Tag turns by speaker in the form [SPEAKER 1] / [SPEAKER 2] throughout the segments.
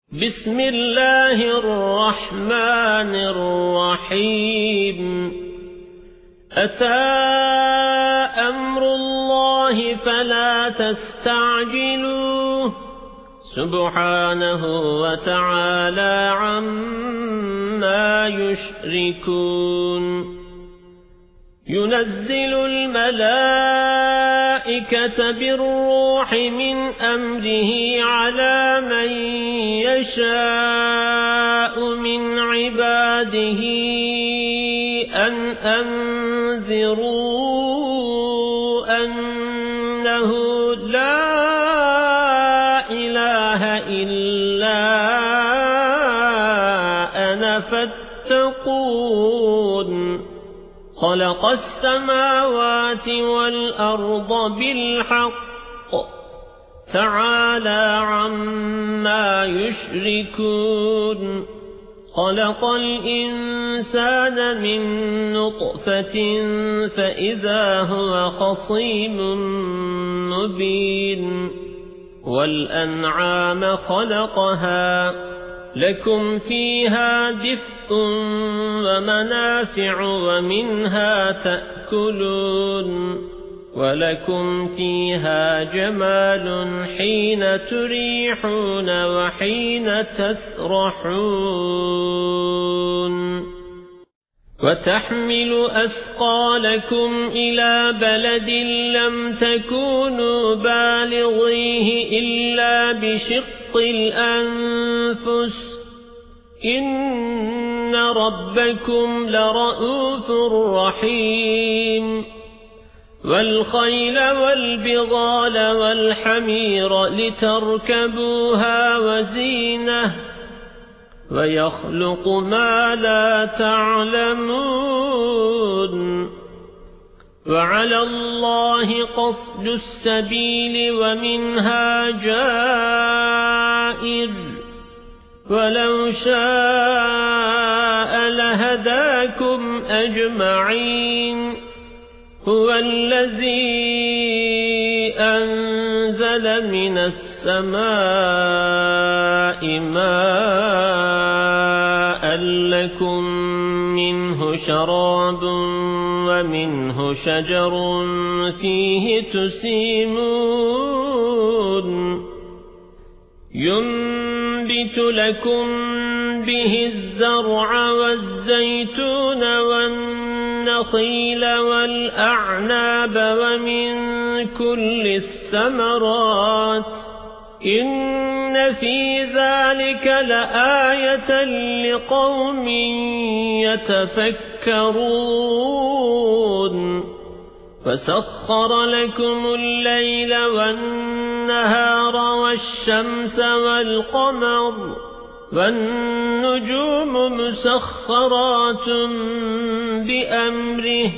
[SPEAKER 1] بسم الله الرحمن الرحيم أتى أمر الله فلا تستعجلوه سبحانه وتعالى عما يشركون ينزل الملائكة بالروح من أمره على من يشاء من عباده أن أنذروا أنه لا إله إلا أنا فاتقون خلق السماوات والأرض بالحق تعالى عما يشركون خلق الإنسان من نطفة فإذا هو خصيم مبين والأنعام خلقها لكم فيها دفء ومنافع ومنها تأكلون ولكم فيها جمال حين تريحون وحين تسرحون وتحمل أثقالكم إلى بلد لم تكونوا بالغيه إلا بشق الأنفس إن ربكم لرؤوف رحيم والخيل والبغال والحمير لتركبوها وزينة ويخلق ما لا تعلمون وعلى الله قصد السبيل ومنها جائر ولو شاء لهداكم أجمعين هو الذي أنزل من السماء ماء لكم منه شراب ومنه شجر فيه تسيمون ينبت لكم به الزرع والزيتون والنخيل والأعناب ومن كل الثمرات إن في ذلك لآية لقوم يتفكرون فسخر لكم الليل والنهار والشمس والقمر والنجوم مسخرات بأمره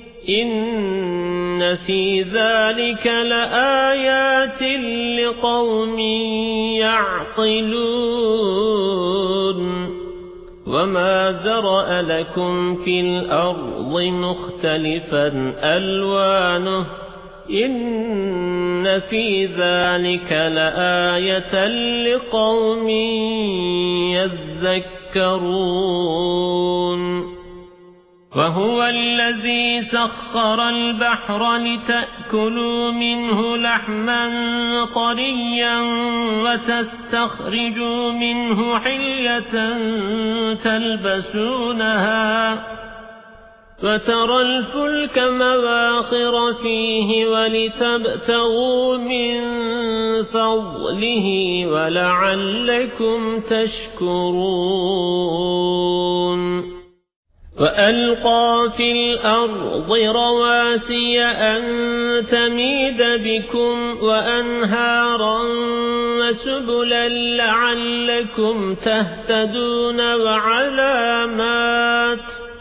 [SPEAKER 1] إن في ذلك لآيات لقوم يعقلون وما ذرأ لكم في الأرض مختلفا ألوانه إن في ذلك لآية لقوم يذكرون وهو الذي سخر البحر لتأكلوا منه لحما طريا وتستخرجوا منه حلية تلبسونها وترى الفلك مواخر فيه ولتبتغوا من فضله ولعلكم تشكرون وألقى في الأرض رواسي أن تميد بكم وأنهارا وسبلا لعلكم تهتدون وعلامات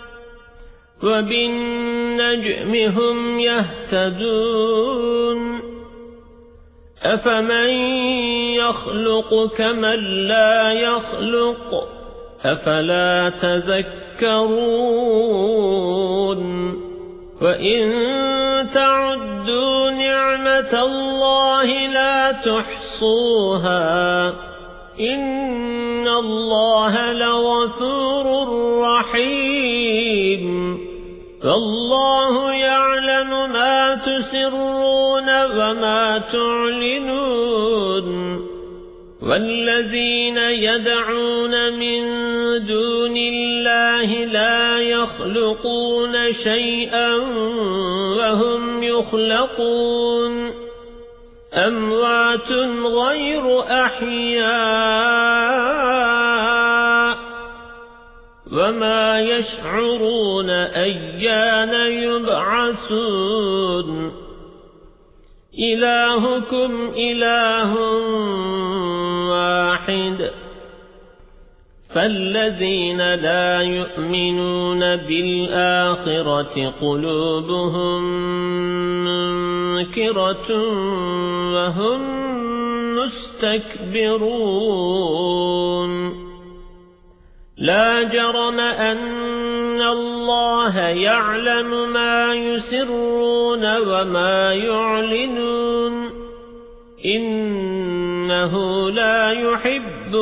[SPEAKER 1] وبالنجم هم يهتدون أفمن يخلق كمن لا يخلق أفلا تذكرون وإن تعدوا نعمة الله لا تحصوها إن الله لغفور رحيم فالله يعلم ما تسرون وما تعلنون والذين يدعون من دون الله لا يخلقون شيئا وهم يخلقون أموات غير أحياء وما يشعرون أيان يبعثون إلهكم إله واحد فالذين لا يؤمنون بالآخرة قلوبهم منكرة وهم مستكبرون لا جرم أن الله يعلم ما يسرون وما يعلنون إنه لا يحب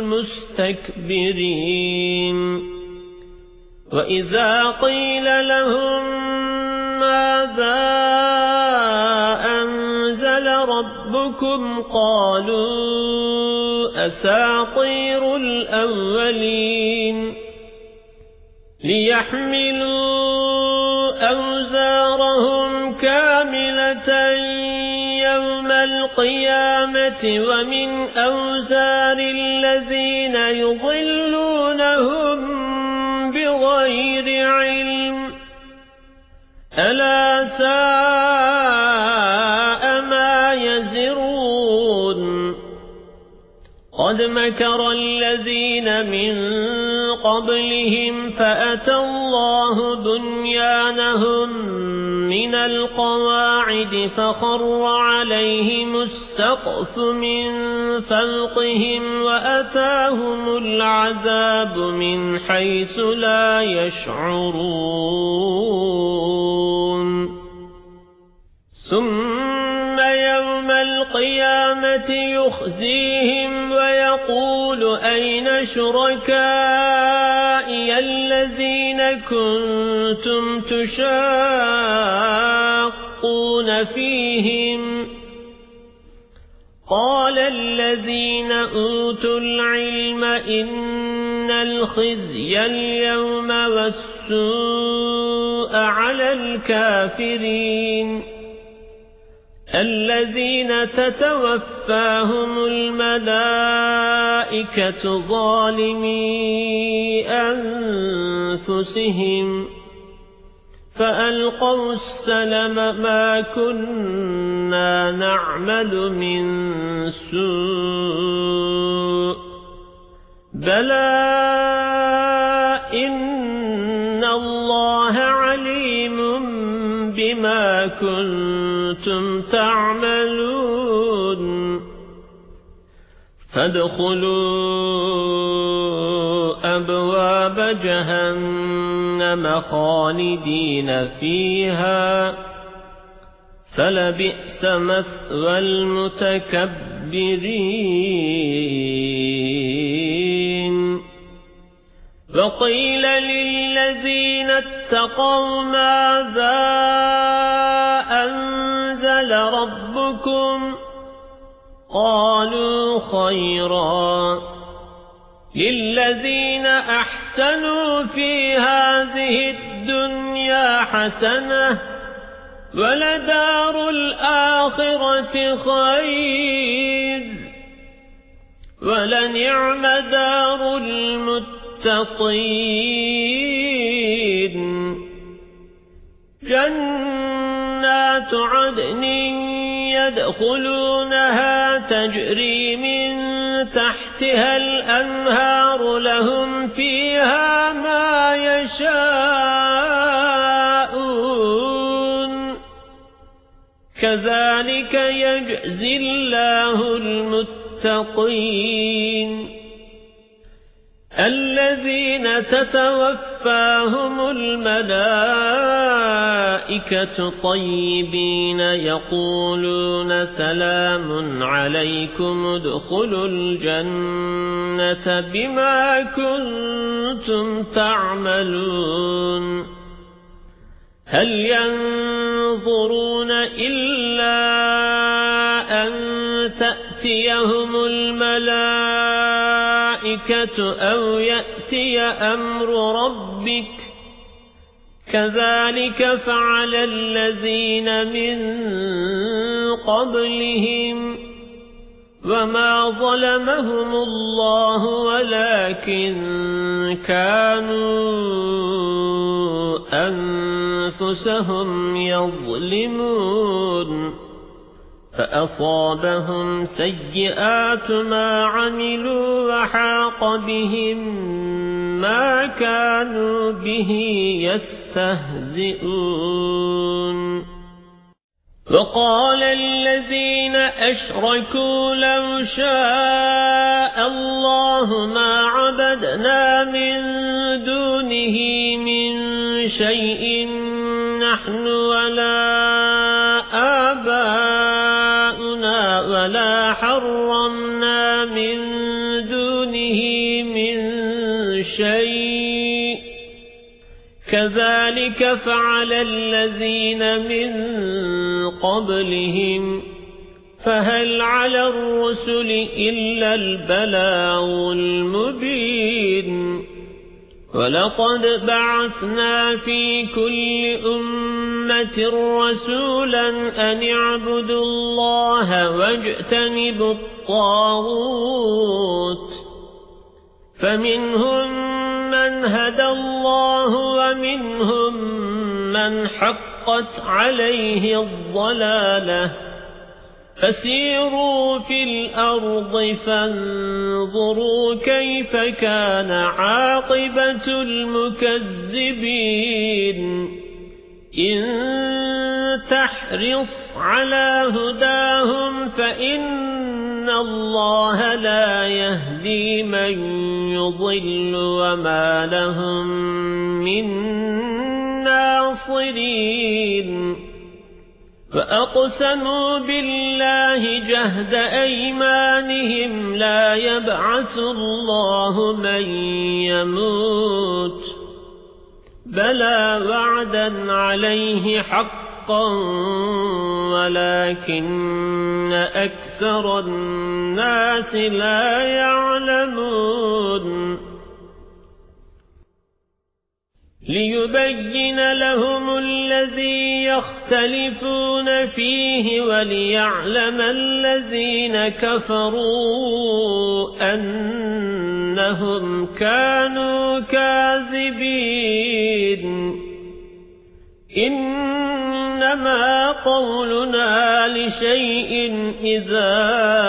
[SPEAKER 1] المستكبرين وإذا قيل لهم ماذا أنزل ربكم قالوا أساطير الأولين ليحملوا أوزارهم كاملة يوم القيامة ومن أوزار الذين يضلونهم بغير علم ألا ساء ما يزرون قد مكر الذين من قبلهم فأتى الله بنيانهم من القواعد فخر عليهم السقف من فوقهم وأتاهم العذاب من حيث لا يشعرون ثم يوم القيامة يخزيهم ويقول أين شركائي الذين كنتم تشاقون فيهم قال الذين أوتوا العلم إن الخزي اليوم والسوء على الكافرين الذين تتوفاهم الملائكة ظالمي أنفسهم فألقوا السلم ما كنا نعمل من سوء بلى إن الله عليم بما كنتم تعملون فادخلوا أبواب جهنم خالدين فيها فلبئس مثوى المتكبرين وقيل للذين اتقوا ماذا أنزل ربكم قالوا خيرا للذين أحسنوا في هذه الدنيا حسنة ولدار الآخرة خير ولنعم دار المتقين جنات عدن يدخلونها تجري من تحتها الأنهار لهم فيها ما يشاءون كذلك يجزي الله المتقين الذين تتوفاهم تتوفاهم الملائكة طيبين يقولون سلام عليكم ادخلوا الجنة بما كنتم تعملون هل ينظرون إلا أن تأتيهم الملائكة أو يأتي أمر ربك كذلك فعل الذين من قبلهم وما ظلمهم الله ولكن كانوا أنفسهم يظلمون فأصابهم سيئات ما عملوا وحاق بهم ما كانوا به يستهزئون وقال الذين أشركوا لو شاء الله ما عبدنا من دونه من شيء نحن ولا آباؤنا ولا حرمنا من دونه من شيء كذلك فعل الذين من قبلهم فهل على الرسل إلا البلاغ المبين ولقد بعثنا في كل أمة رسولا أن اعبدوا الله واجتنبوا الطاغوت فمنهم من هدى الله ومنهم من حقت عليه الضلالة فسيروا في الأرض فانظروا كيف كان عاقبة المكذبين إن تحرص على هداهم فإن الله لا يهدي من يضل وما لهم من ناصرين فأقسموا بالله جهد أيمانهم لا يبعث الله من يموت بلى وعدا عليه حقا ولكن أكثر الناس لا يعلمون ليبين لهم الذي يختلفون فيه وليعلم الذين كفروا أنهم كانوا كاذبين إنما قولنا لشيء إذا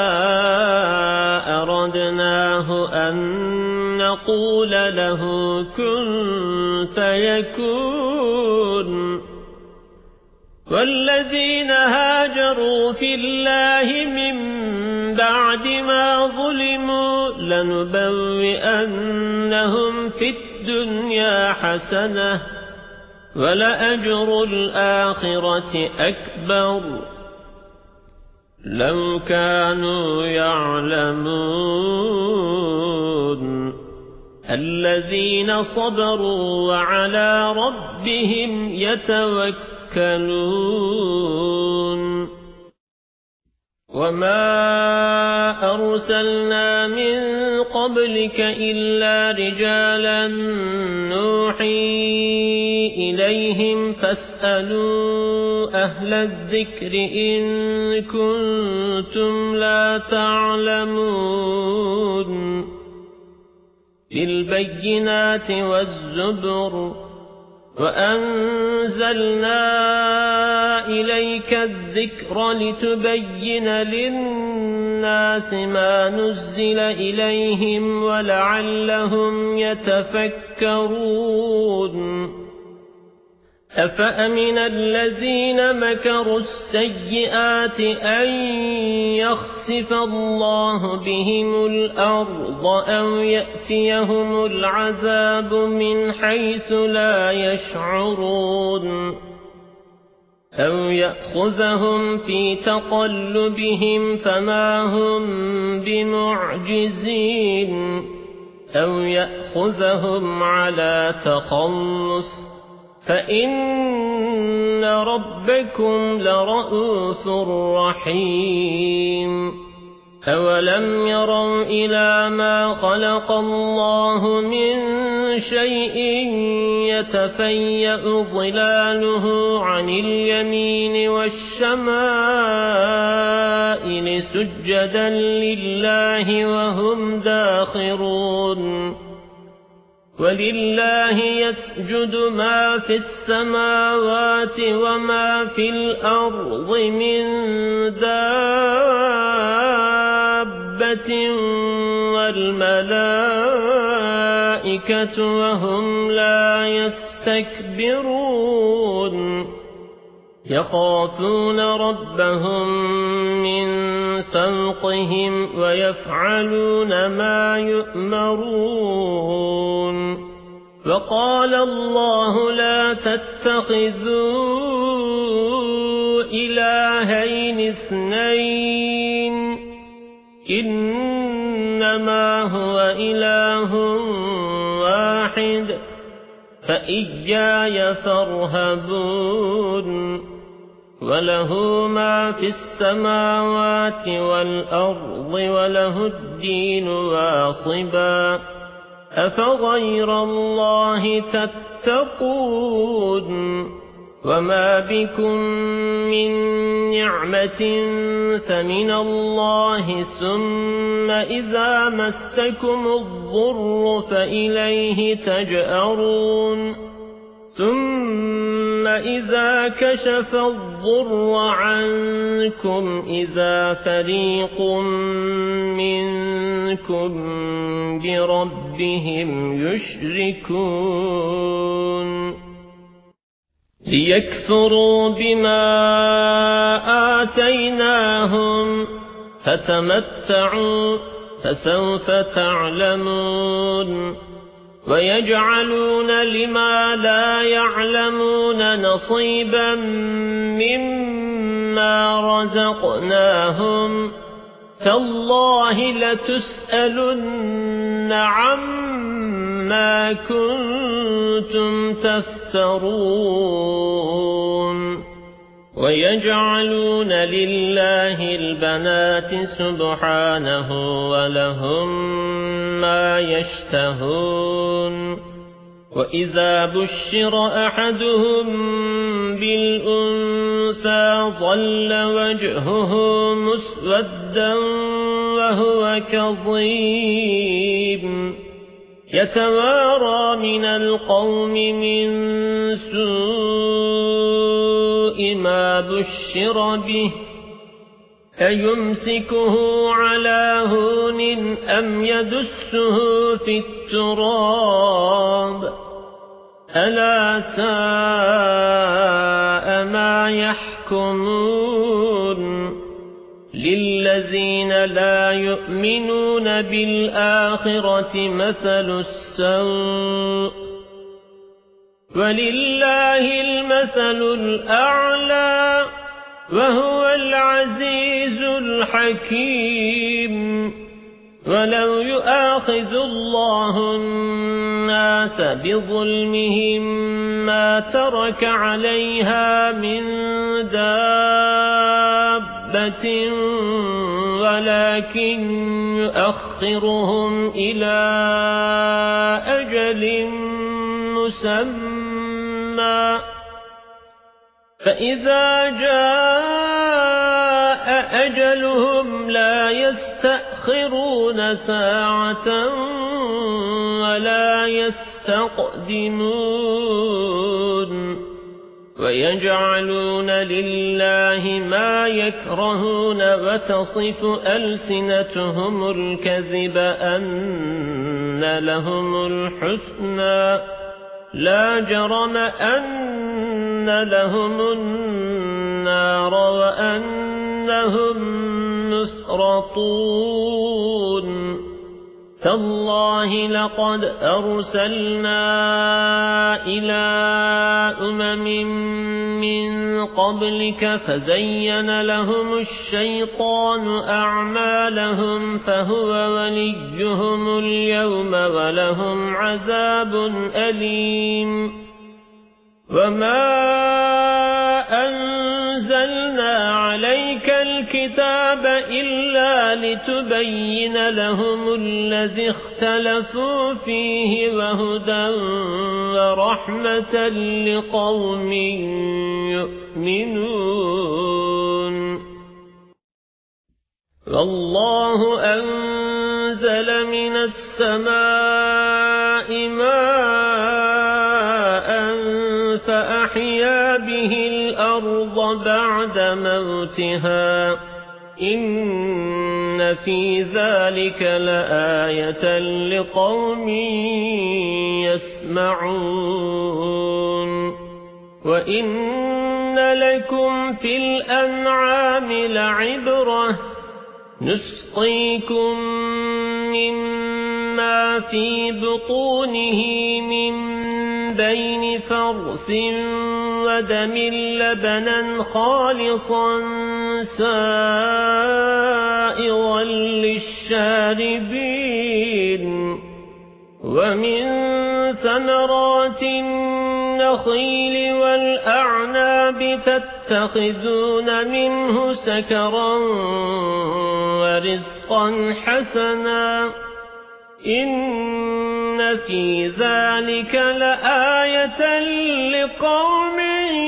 [SPEAKER 1] أردناه أن نقول له كن فيكون والذين هاجروا في الله من بعد ما ظلموا لنبوئنهم في الدنيا حسنة ولأجر الآخرة أكبر لو كانوا يعلمون الذين صبروا وعلى ربهم يتوكلون وما أرسلنا من قبلك إلا رجالا نوحي إليهم فاسألوا أهل الذكر إن كنتم لا تعلمون بالبينات والزبر وأنزلنا إليك الذكر لتبين للناس ما نزل إليهم ولعلهم يتفكرون أفأمن الذين مكروا السيئات أن يخسف الله بهم الأرض أو يأتيهم العذاب من حيث لا يشعرون أو يأخذهم في تقلبهم فما هم بمعجزين أو يأخذهم على تخلص فإن ربكم لرءوف رحيم أولم يروا إلى ما خلق الله من شيء يتفيأ ظلاله عن اليمين والشمائل سجدا لله وهم داخرون ولله يسجد ما في السماوات وما في الأرض من دابة والملائكة وهم لا يستكبرون يخافون ربهم من فوقهم ويفعلون ما يؤمرون وقال الله لا تتخذوا إلهين اثنين إنما هو إله واحد فإياي فارهبون وله ما في السماوات والأرض وله الدين واصبا أفغير الله تتقون وما بكم من نعمة فمن الله ثم إذا مسكم الضر فإليه تجأرون ثم إذا كشف الضر عنكم إذا فريق منكم بربهم يشركون ليكفروا بما آتيناهم فتمتعوا فسوف تعلمون ويجعلون لما لا يعلمون نصيبا مما رزقناهم تالله لتسألن عما كنتم تفترون ويجعلون لله البنات سبحانه ولهم ما يشتهون وإذا بشر أحدهم بالأنثى ظل وجهه مسودا وهو كظيم يتوارى من القوم من سوء ما بشر به أيمسكه على هون أم يدسه في التراب ألا ساء ما يحكمون للذين لا يؤمنون بالآخرة مثل السوء ولله المثل الأعلى وهو العزيز الحكيم ولو يؤاخذ الله الناس بظلمهم ما ترك عليها من دابة ولكن يؤخرهم إلى أجل مسمى فإذا جاء أجلهم لا يستأخرون ساعة ولا يستقدمون ويجعلون لله ما يكرهون وتصف ألسنتهم الكذب أن لهم الحسنى لا جرم أن لهم النار وأنهم مسرطون تالله لقد أرسلنا إلى من قبلك فزين لهم الشيطان أعمالهم فهو وليهم اليوم ولهم عذاب أليم وما أنزلنا عليك الكتاب إلا لتبين لهم الذي اختلفوا فيه وهدى ورحمة لقوم يؤمنون والله أنزل من السماء ماء فأحيا به الأرض بعد موتها إن في ذلك لآية لقوم يسمعون وإن لكم في الأنعام لعبرة نسقيكم مما في بطونه من بين فرث ودم لبنا خالصا سائغا للشاربين ومن ثمرات النخيل والأعناب تتخذون منه سكرا ورزقا حسنا إن في ذلك لآية لقوم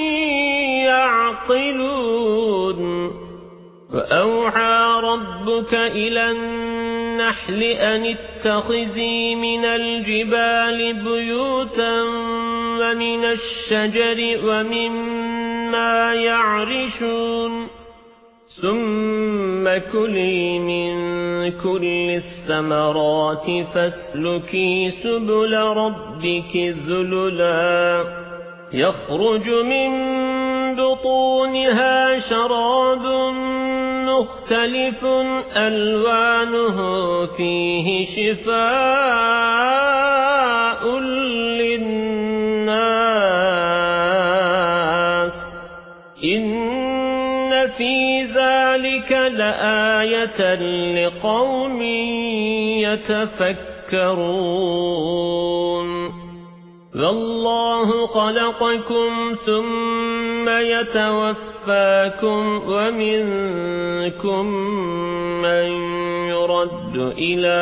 [SPEAKER 1] يعقلون وأوحى ربك إلى النحل أن اتخذي من الجبال بيوتا ومن الشجر ومما يعرشون ثم كلي من كل الثمرات فاسلكي سبل ربك ذللا يخرج من بطونها شراب مختلف ألوانه فيه شفاء للناس إن في ذلك لآية لقوم يتفكرون والله خلقكم ثم يتوفاكم ومنكم من يرد إلى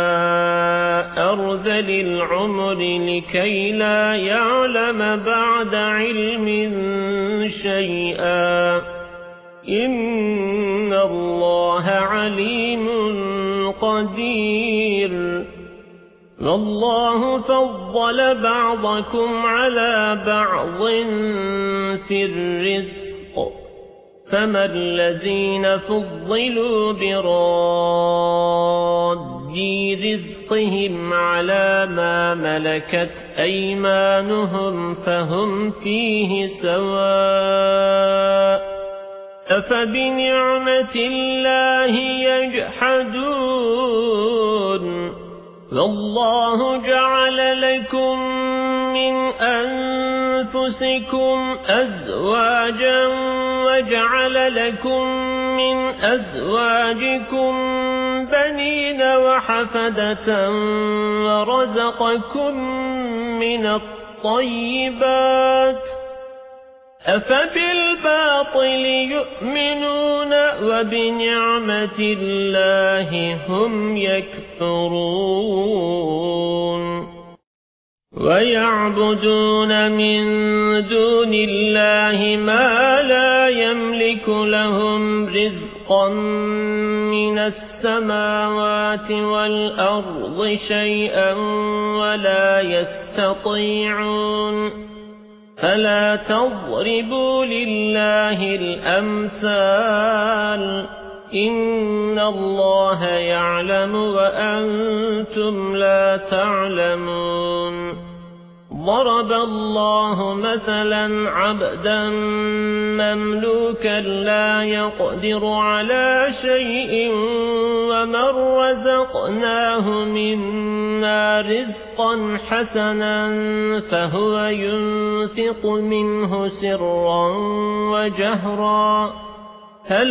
[SPEAKER 1] أرذل العمر لكي لا يعلم بعد علم شيئا إن الله عليم قدير والله فضل بعضكم على بعض في الرزق فما الذين فضلوا براد رزقهم على ما ملكت أيمانهم فهم فيه سواء أفبنعمة الله يجحدون والله جعل لكم من أنفسكم أزواجا وجعل لكم من أزواجكم بنين وحفدة ورزقكم من الطيبات أفبالباطل يؤمنون وبنعمة الله هم يكفرون ويعبدون من دون الله ما لا يملك لهم رزقا من السماوات والأرض شيئا ولا يستطيعون فلا تضربوا لله الأمثال إن الله يعلم وأنتم لا تعلمون ضرب الله مثلا عبدا مملوكا لا يقدر على شيء ومن رزقناه منا رزقا حسنا فهو ينفق منه سرا وجهرا هل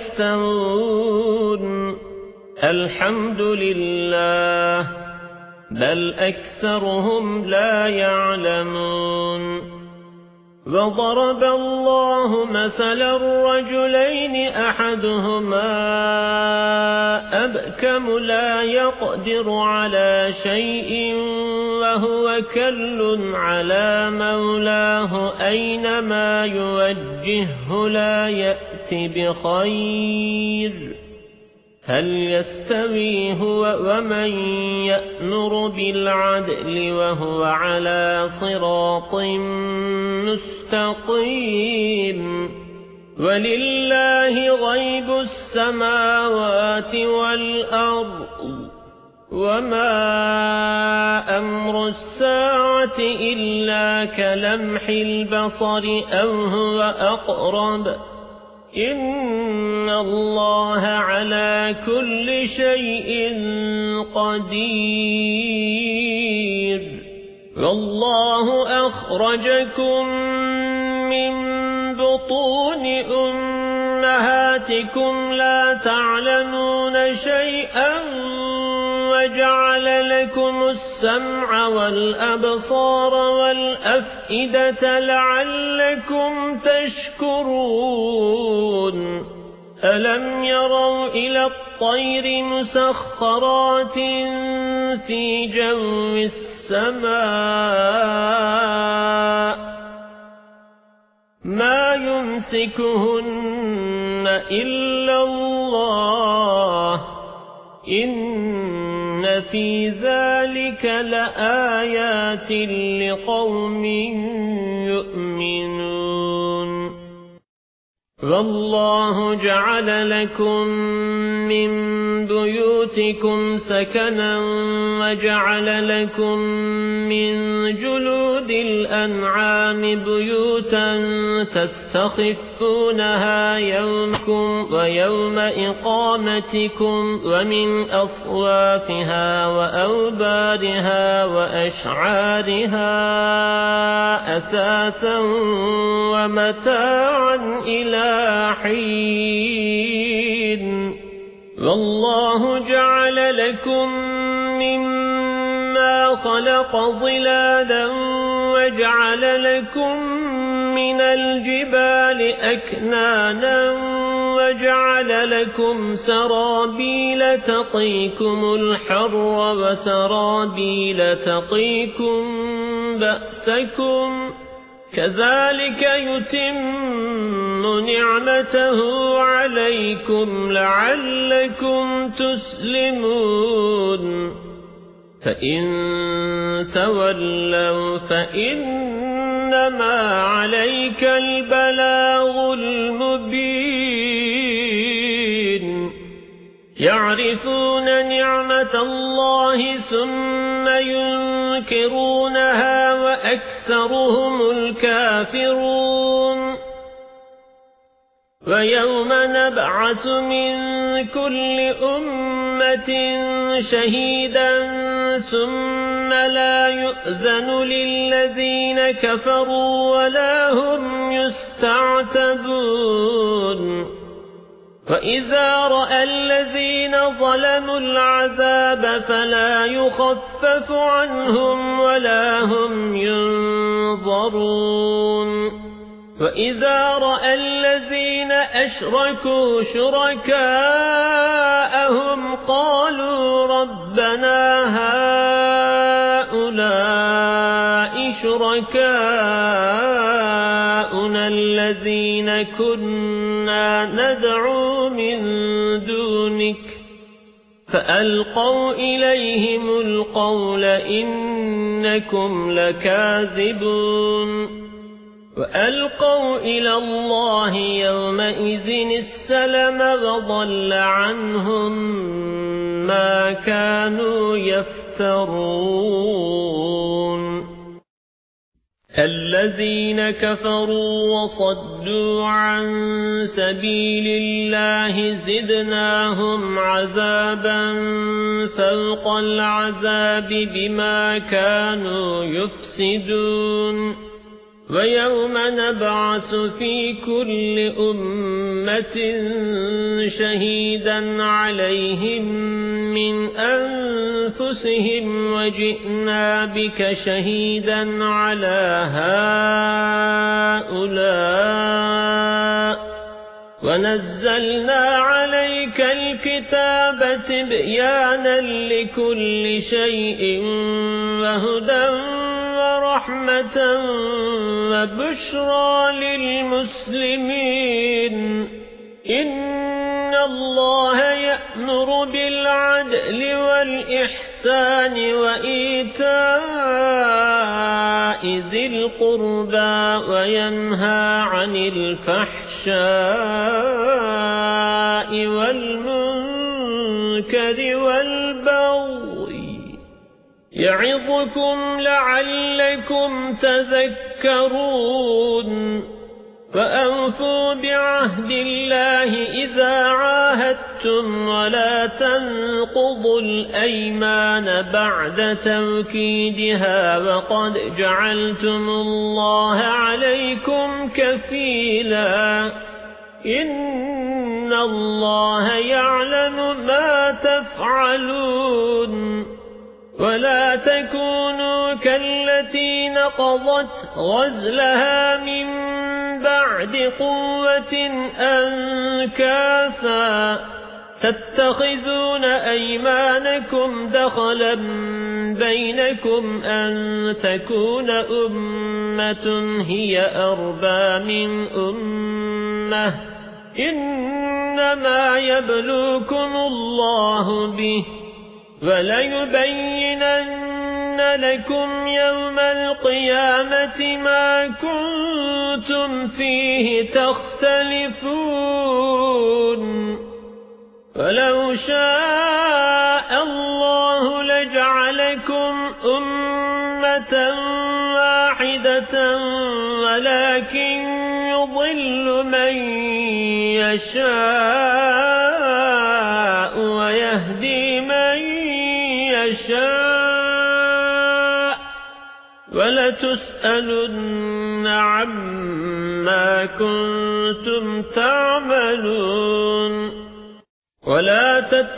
[SPEAKER 1] يستوون الحمد لله بل أكثرهم لا يعلمون وضرب الله مثلا الرجلين أحدهما أبكم لا يقدر على شيء وهو كل على مولاه أينما يوجهه لا يأتي بخير هل يستوي هو ومن يأمر بالعدل وهو على صراط مستقيم ولله غيب السماوات والأرض وما أمر الساعة إلا كلمح البصر أو هو أقرب إن الله على كل شيء قدير والله أخرجكم من بطون أمهاتكم لا تعلمون شيئا وجعل لكم السمع والأبصار والأفئدة لعلكم تشكرون ألم يروا إلى الطير مسخرات في جو السماء ما يمسكهن إلا الله إن في ذلك لآيات لقوم يؤمنون والله جعل لكم من بيوتكم سكنا وجعل لكم من جلود الأنعام بيوتا تستخفونها يومكم ويوم إقامتكم ومن أصوافها وأوبارها وأشعارها أثاثا ومتاعا إلى حين والله جعل لكم مما خلق ظلالا وجعل لكم من الجبال أكنانا وجعل لكم سرابيل تقيكم الحر وسرابيل تقيكم بأسكم كذلك يتم نعمته عليكم لعلكم تسلمون فإن تولوا فإنما عليك البلاغ المبين يعرفون نعمة الله ثم ينكرونها وأكثرهم الكافرون ويوم نبعث من كل أمة شهيدا ثم لا يؤذن للذين كفروا ولا هم يستعتبون وإذا رأى الذين ظلموا العذاب فلا يخفف عنهم ولا هم ينظرون وإذا رأى الذين أشركوا شركاءهم قالوا ربنا هؤلاء شركاؤنا الذين كنا ندعو من دونك فألقوا إليهم القول إنكم لكاذبون وألقوا إلى الله يومئذ السلم وضل عنهم ما كانوا يفترون الذين كفروا وصدوا عن سبيل الله زدناهم عذابا فوق العذاب بما كانوا يفسدون ويوم نبعث في كل أمة شهيدا عليهم من أنفسهم وجئنا بك شهيدا على هؤلاء ونزلنا عليك الكتاب تبيانا لكل شيء وهدى ورحمة وبشرى للمسلمين إن الله يأمر بالعدل والإحسان وإيتاء ذي القربى وينهى عن الفحشاء والمنكر والبغي يعظكم لعلكم تذكرون وأوفوا بعهد الله إذا عاهدتم ولا تنقضوا الأيمان بعد توكيدها وقد جعلتم الله عليكم كفيلا إن الله يعلم ما تفعلون ولا تكونوا كالتي نقضت غزلها من بعد قوة أنكاثا تتخذون أيمانكم دخلا بينكم أن تكون أمة هي أربى من أمة إنما يبلوكم الله به وليبينن لكم يوم القيامة ما كنتم فيه تختلفون ولو شاء الله لجعلكم أمة واحدة ولكن يضل من يشاء ويهدي من يشاء ولتسألن عما كنتم تعملون ولا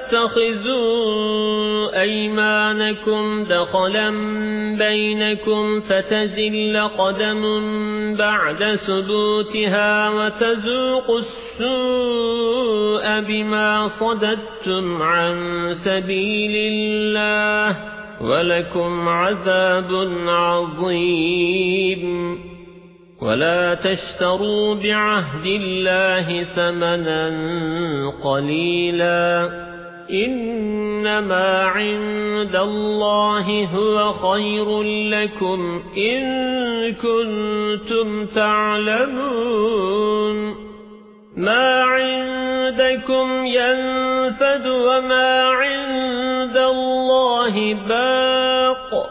[SPEAKER 1] تتخذوا أيمانكم دخلا بينكم فتزل قدم بعد ثبوتها وتذوقوا السوء بما صددتم عن سبيل الله ولكم عذاب عظيم ولا تشتروا بعهد الله ثمنا قليلا إنما عند الله هو خير لكم إن كنتم تعلمون ما عندكم ينفد وما عند الله باق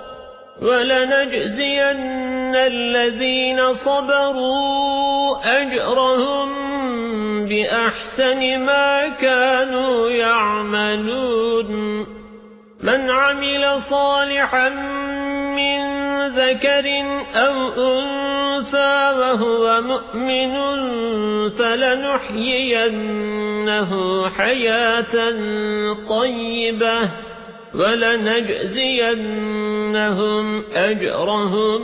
[SPEAKER 1] ولنجزين الذين صبروا أجرهم بأحسن ما كانوا يعملون من عمل صالحا من ذكر أو أنثى وهو مؤمن فلنحيينه حياة طيبة ولنجزينهم أجرهم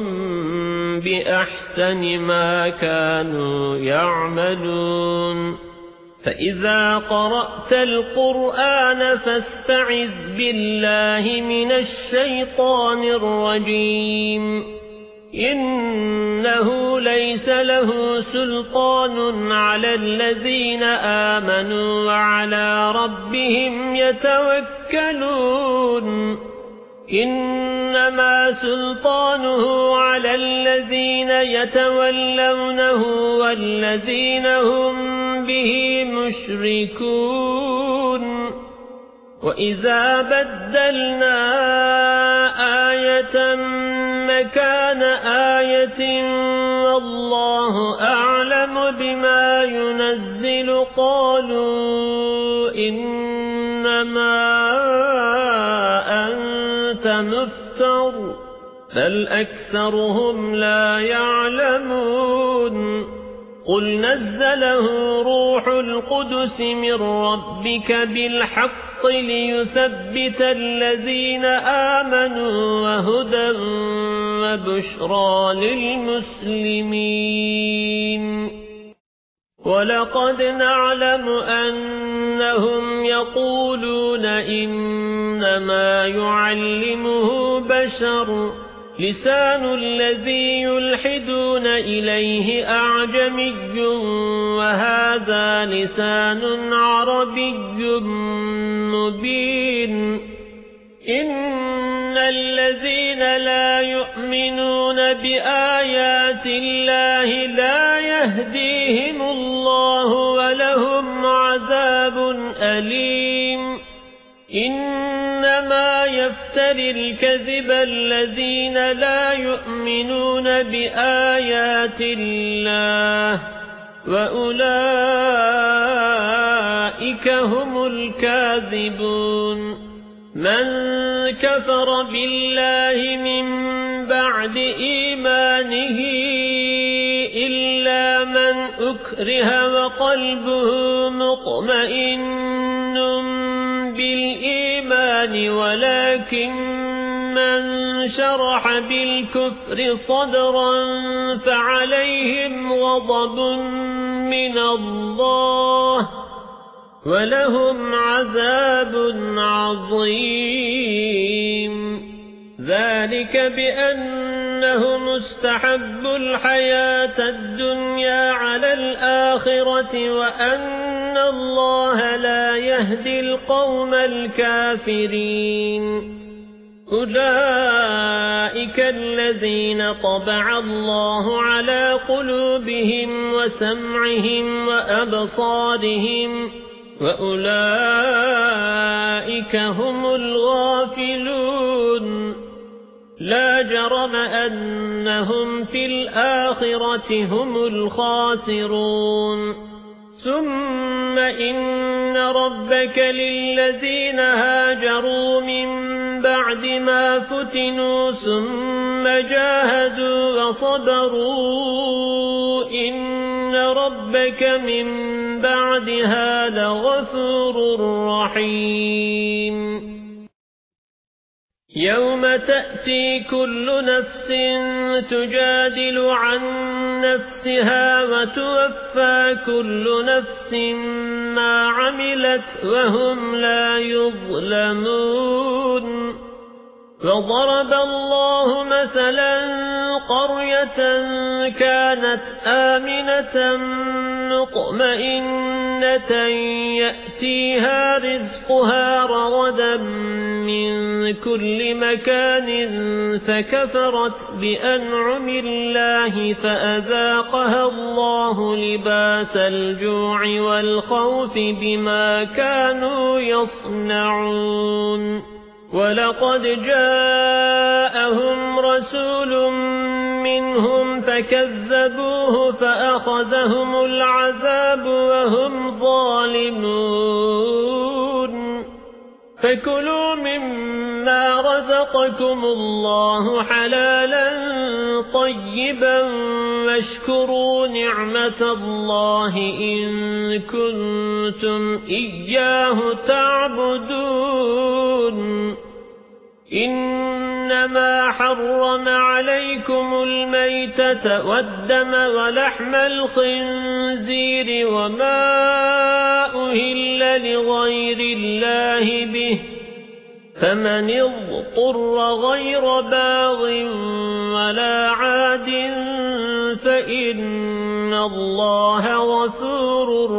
[SPEAKER 1] بأحسن ما كانوا يعملون فإذا قرأت القرآن فاستعذ بالله من الشيطان الرجيم إنه ليس له سلطان على الذين آمنوا وعلى ربهم يتوكلون إنما سلطانه على الذين يتولونه والذين هم به مشركون وإذا بدلنا آية مكان آية والله أعلم بما ينزل قالوا إنما أنت مفتر بل أكثرهم لا يعلمون قل نزله روح القدس من ربك بالحق ليثبت الذين آمنوا وهدى وبشرى للمسلمين ولقد نعلم أنهم يقولون إنما يعلمه بشر لسان الذي يلحدون إليه أعجمي وهذا لسان عربي مبين إن الذين لا يؤمنون بآيات الله لا يهديهم الله ولهم عذاب أليم إنما يفتري الكذب الذين لا يؤمنون بآيات الله وأولئك هم الكاذبون من كفر بالله من بعد إيمانه إلا من أكره وقلبه مطمئن بالإيمان ولكن من شرح بالكفر صدرا فعليهم غضب من الله ولهم عذاب عظيم ذلك بأنهم استحبوا الحياة الدنيا على الآخرة وأن الله لا يهدي القوم الكافرين أولئك الذين طبع الله على قلوبهم وسمعهم وأبصارهم وأولئك هم الغافلون لا جرم أنهم في الآخرة هم الخاسرون ثم إن ربك للذين هاجروا من بعد ما فتنوا ثم جاهدوا وصبروا إن ربك من بعدها لغفور رحيم يوم تأتي كل نفس تجادل عن نفسها وتوفى كل نفس ما عملت وهم لا يظلمون وضرب الله مثلا قرية كانت آمنة مطمئنة يأتيها رزقها رغدا من كل مكان فكفرت بأنعم الله فأذاقها الله لباس الجوع والخوف بما كانوا يصنعون ولقد جاءهم رسول منهم فكذبوه فأخذهم العذاب وهم ظالمون فكلوا مما رزقكم الله حلالا طيبا واشكروا نعمة الله إن كنتم إياه تعبدون إنما حرم عليكم الميتة والدم ولحم الخنزير وما أهل لغير الله به فمن اضطر غير باغ ولا عاد فإن الله غفور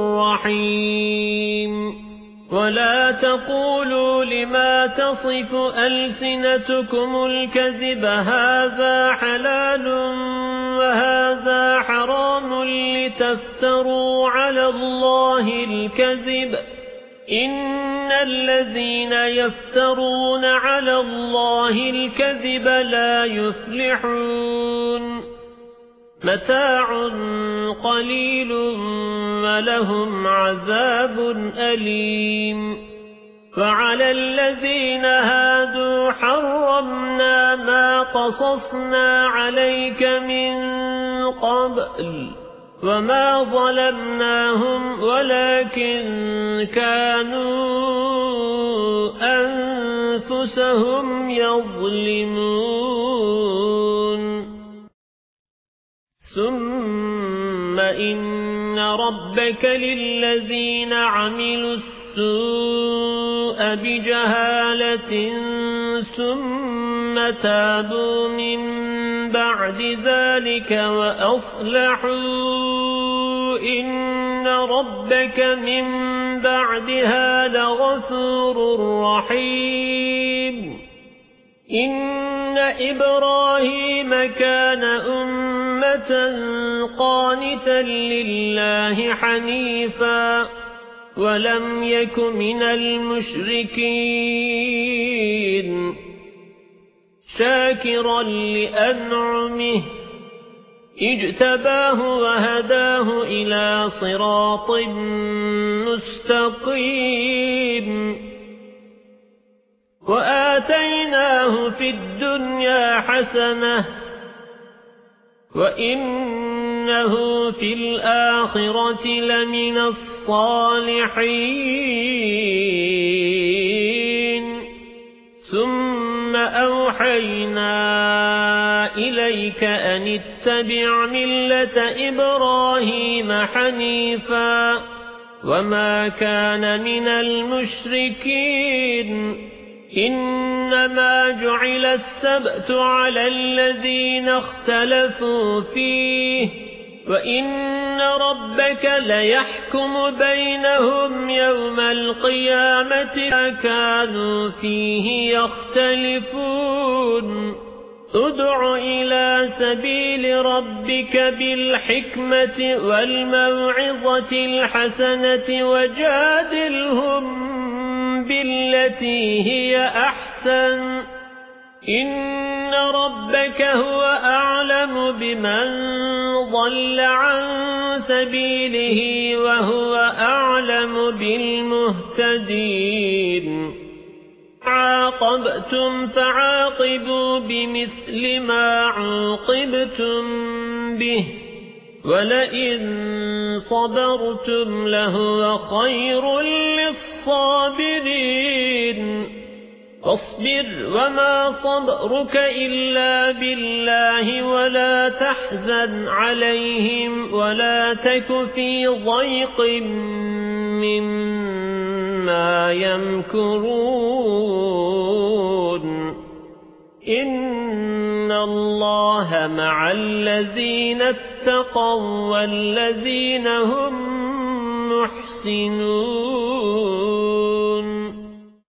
[SPEAKER 1] رحيم ولا تقولوا لما تصف ألسنتكم الكذب هذا حلال وهذا حرام لتفتروا على الله الكذب إن الذين يفترون على الله الكذب لا يفلحون متاع قليل ولهم عذاب أليم وعلى الذين هادوا حرمنا ما قصصنا عليك من قبل وما ظلمناهم ولكن كانوا أنفسهم يظلمون ثم إن ربك للذين عملوا السوء بجهالة ثم تابوا من بعد ذلك وأصلحوا إن ربك من بعدها لغفور رحيم إن إبراهيم كان أمة قانتا لله حنيفا ولم يك من المشركين شاكرا لأنعمه اجتباه وهداه إلى صراط مستقيم وآتيناه في الدنيا حسنة وإنه في الآخرة لمن الصالحين ثم أوحينا إليك أن اتبع ملة إبراهيم حنيفا وما كان من المشركين إنما جعل السبت على الذين اختلفوا فيه وإن ربك ليحكم بينهم يوم القيامة ما كانوا فيه يختلفون ادع إلى سبيل ربك بالحكمة والموعظة الحسنة وجادلهم بالتي هي أحسن إن ربك هو أعلم بمن ضل عن سبيله وهو أعلم بالمهتدين عاقبتم فعاقبوا بمثل ما عوقبتم به ولئن صبرتم لهو خير للصابرين فاصبر وما صبرك إلا بالله ولا تحزن عليهم ولا تك في ضيق مما يمكرون إن الله مع الذين اتقوا والذين هم محسنون